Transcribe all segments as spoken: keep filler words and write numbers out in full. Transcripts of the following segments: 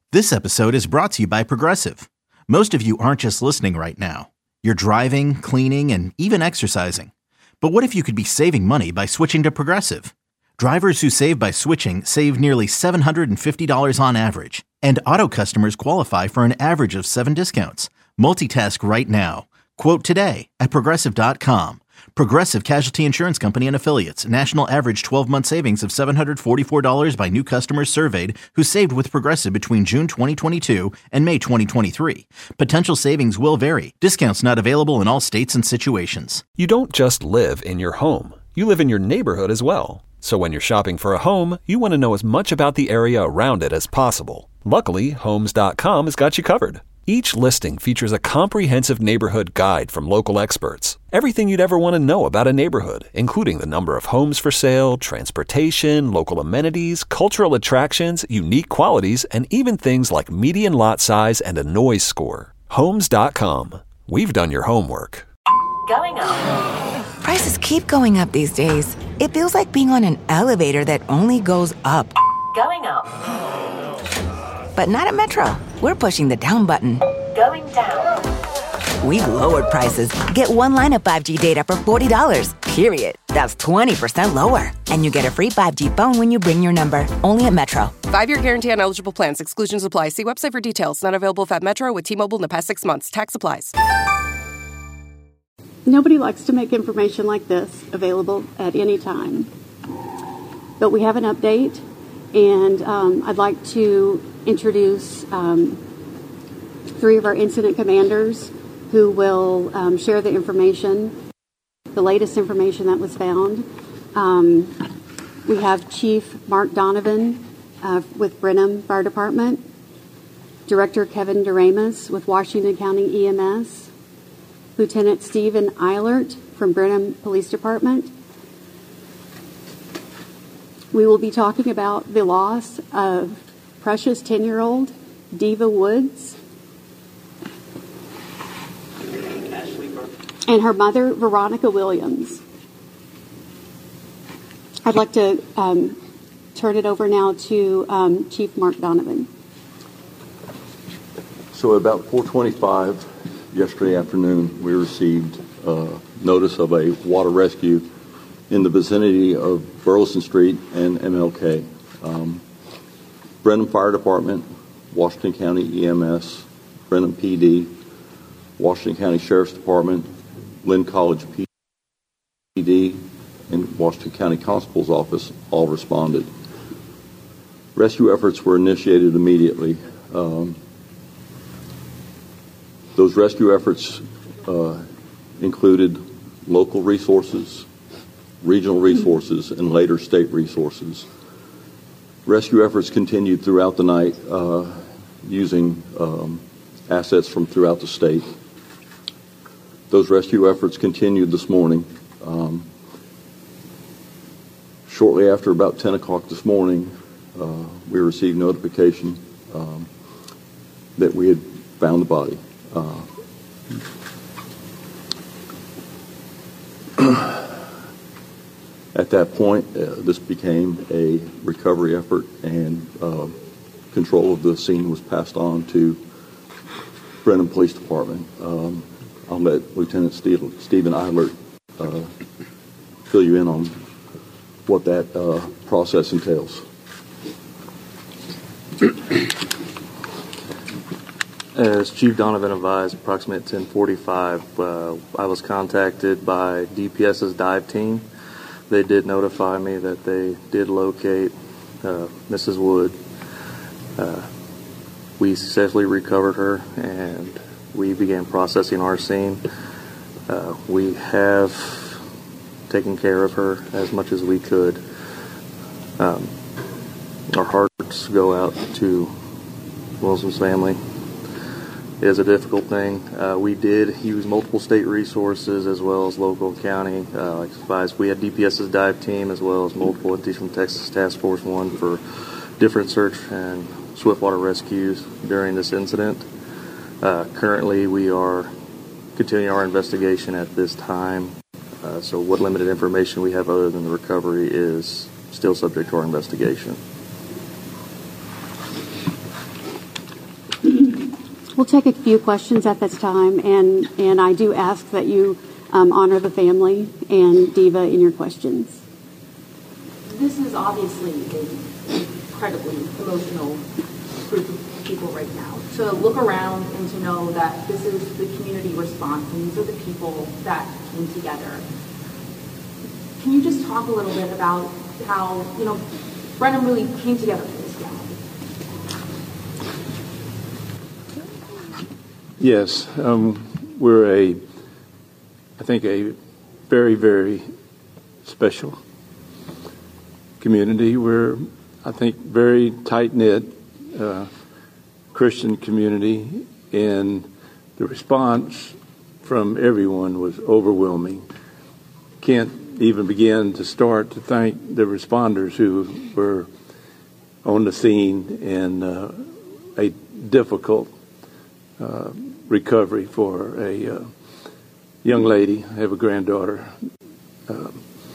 This episode is brought to you by Progressive. Most of you aren't just listening right now. You're driving, cleaning, and even exercising. But what if you could be saving money by switching to Progressive? Drivers who save by switching save nearly seven hundred fifty dollars on average. And auto customers qualify for an average of seven discounts. Multitask right now. Quote today at Progressive dot com. Progressive Casualty Insurance Company and Affiliates. National average twelve-month savings of seven hundred forty-four dollars by new customers surveyed who saved with Progressive between June twenty twenty-two and May twenty twenty-three. Potential savings will vary. Discounts not available in all states and situations. You don't just live in your home. You live in your neighborhood as well. So when you're shopping for a home, you want to know as much about the area around it as possible. Luckily, Homes dot com has got you covered. Each listing features a comprehensive neighborhood guide from local experts. Everything you'd ever want to know about a neighborhood, including the number of homes for sale, transportation, local amenities, cultural attractions, unique qualities, and even things like median lot size and a noise score. Homes dot com. We've done your homework. Going up. Prices keep going up these days. It feels like being on an elevator that only goes up. Going up. But not at Metro. We're pushing the down button. Going down. We've lowered prices. Get one line of five G data for forty dollars, period. That's twenty percent lower. And you get a free five G phone when you bring your number. Only at Metro. Five-year guarantee on eligible plans. Exclusions apply. See website for details. Not available at Metro with T-Mobile in the past six months. Tax applies. Nobody likes to make information like this available at any time. But we have an update, and um, I'd like to introduce um, three of our incident commanders who will um, share the information, the latest information that was found. Um, we have Chief Mark Donovan uh, with Brenham Fire Department, Director Kevin Doremus with Washington County E M S, Lieutenant Stephen Eilert from Brenham Police Department. We will be talking about the loss of precious ten-year-old Diva Woods and her mother, Veronica Williams. I'd like to um, turn it over now to um, Chief Mark Donovan. So about four twenty-five yesterday afternoon, we received uh, notice of a water rescue in the vicinity of Burleson Street and M L K. Um, Brenham Fire Department, Washington County E M S, Brenham P D, Washington County Sheriff's Department, Lynn College P D, and Washington County Constable's Office all responded. Rescue efforts were initiated immediately. Um, those rescue efforts uh, included local resources, regional resources, and later state resources. Rescue efforts continued throughout the night uh, using um, assets from throughout the state. Those rescue efforts continued this morning. Um, shortly after about ten o'clock this morning, uh, we received notification um, that we had found the body. Uh, At that point, uh, this became a recovery effort, and uh, control of the scene was passed on to Brenham Police Department. Um, I'll let Lieutenant Steve, Stephen Eilert uh, fill you in on what that uh, process entails. As Chief Donovan advised, approximately ten forty-five, uh, I was contacted by D P S's dive team. They did notify me that they did locate uh, Missus Wood. Uh, we successfully recovered her, and we began processing our scene. Uh, we have taken care of her as much as we could. Um, our hearts go out to Wilson's family. It is a difficult thing. Uh, we did use multiple state resources as well as local county. Uh, like advised, we had D P S's dive team as well as multiple entities from Texas Task Force One for different search and swiftwater rescues during this incident. Uh, currently, we are continuing our investigation at this time. Uh, so what limited information we have other than the recovery is still subject to our investigation. We'll take a few questions at this time, and, and I do ask that you um, honor the family and Diva in your questions. This is obviously an incredibly emotional group of people right now. To look around and to know that this is the community response and these are the people that came together. Can you just talk a little bit about how, you know, Brenham really came together for this family? Yes, um, we're a, I think, a very, very special community. We're, I think, very tight-knit uh, Christian community, and the response from everyone was overwhelming. Can't even begin to start to thank the responders who were on the scene in uh, a difficult uh, recovery for a uh, young lady. I have a granddaughter. Uh,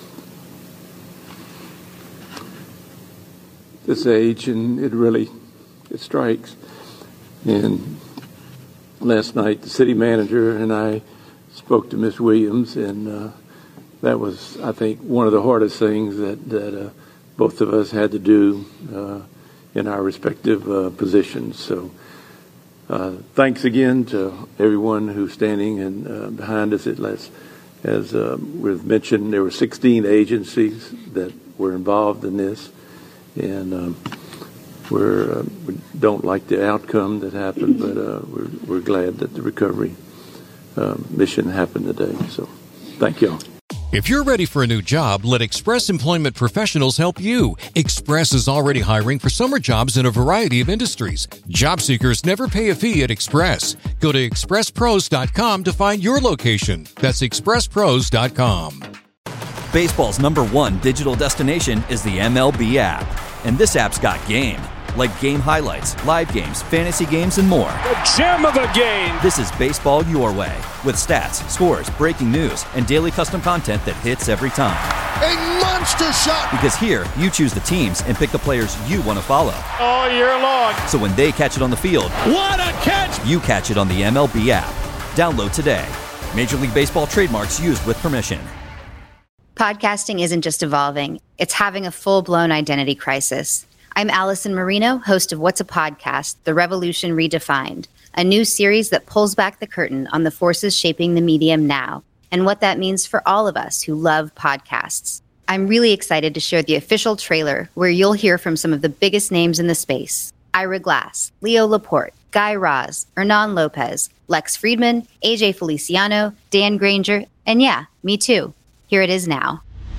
this age, and it really, it strikes. And last night, the city manager and I spoke to Miz Williams, and uh, that was, I think, one of the hardest things that, that uh, both of us had to do uh, in our respective uh, positions. So uh, thanks again to everyone who's standing and uh, behind us. It lets, as uh, we've mentioned, there were sixteen agencies that were involved in this, and um, we're, uh, we don't like the outcome that happened, but uh, we're, we're glad that the recovery uh, mission happened today. So thank you all. If you're ready for a new job, let Express Employment Professionals help you. Express is already hiring for summer jobs in a variety of industries. Job seekers never pay a fee at Express. Go to express pros dot com to find your location. That's express pros dot com. Baseball's number one digital destination is the M L B app. And this app's got game. Like game highlights, live games, fantasy games, and more. The gem of the game! This is baseball your way, with stats, scores, breaking news, and daily custom content that hits every time. A monster shot! Because here, you choose the teams and pick the players you want to follow. All year long. So when they catch it on the field, what a catch! You catch it on the M L B app. Download today. Major League Baseball trademarks used with permission. Podcasting isn't just evolving, it's having a full-blown identity crisis. I'm Allison Marino, host of What's a Podcast? The Revolution Redefined, a new series that pulls back the curtain on the forces shaping the medium now and what that means for all of us who love podcasts. I'm really excited to share the official trailer where you'll hear from some of the biggest names in the space. Ira Glass, Leo Laporte, Guy Raz, Hernan Lopez, Lex Friedman, A J Feliciano, Dan Granger, and yeah, me too. Here it is now.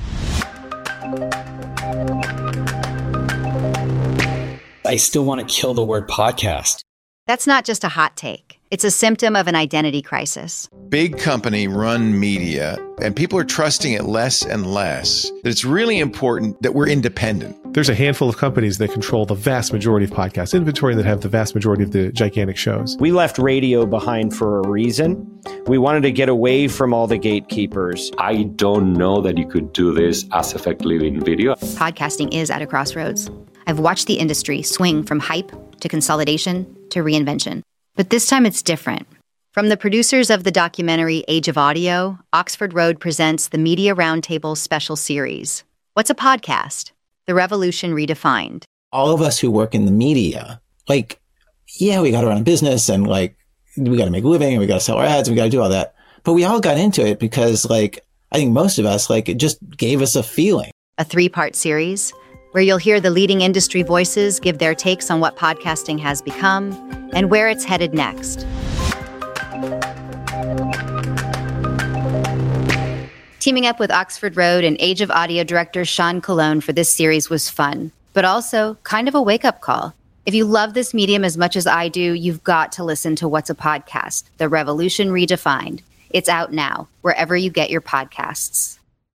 I still want to kill the word podcast. That's not just a hot take. It's a symptom of an identity crisis. Big company run media, and people are trusting it less and less. That it's really important that we're independent. There's a handful of companies that control the vast majority of podcast inventory that have the vast majority of the gigantic shows. We left radio behind for a reason. We wanted to get away from all the gatekeepers. I don't know that you could do this as effectively in video. Podcasting is at a crossroads. I've watched the industry swing from hype to consolidation to reinvention. But this time it's different. From the producers of the documentary Age of Audio, Oxford Road presents the Media Roundtable special series. What's a podcast? The Revolution Redefined. All of us who work in the media, like, yeah, we got to run a business and like, we got to make a living and we got to sell our ads and we got to do all that. But we all got into it because like, I think most of us, like, it just gave us a feeling. A three-part series where you'll hear the leading industry voices give their takes on what podcasting has become and where it's headed next. Teaming up with Oxford Road and Age of Audio director Sean Colon for this series was fun, but also kind of a wake-up call. If you love this medium as much as I do, you've got to listen to What's a Podcast? The Revolution Redefined. It's out now, wherever you get your podcasts.